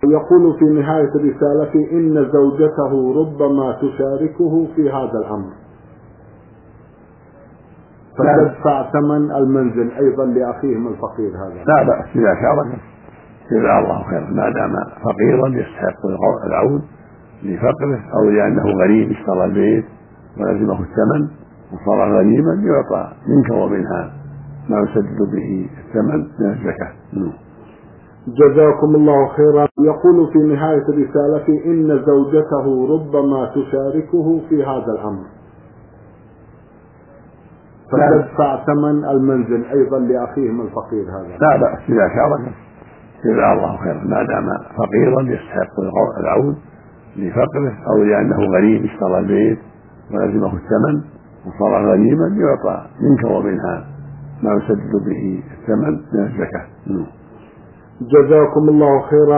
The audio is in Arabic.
يقول في نهاية رسالته إن زوجته ربما تشاركه في هذا الأمر، فتدفع ثمن المنزل أيضا لأخيهم الفقير هذا. لا بأس إذا شارك، جزاه الله خيرا، ما دام فقيرا يستحق العون لفقره أو لأنه غريب اشترى البيت ولزمه الثمن وصار غريبا يعطى منك ومنها ما يسدد به الثمن من الزكاة. جزاكم الله خيرا. يقول في نهاية رسالته إن زوجته ربما تشاركه في هذا الأمر، فتدفع ثمن المنزل أيضا لأخيهم الفقير هذا. لا بأس إذا شارك، جزاه الله خيرا، ما دام فقيرا يستحق العون لفقره أو لأنه غريب اشترى البيت ولزمه الثمن وصار غريبا يعطى منك ومنها ما يسدد به الثمن من الزكاة. جزاكم الله خيرا.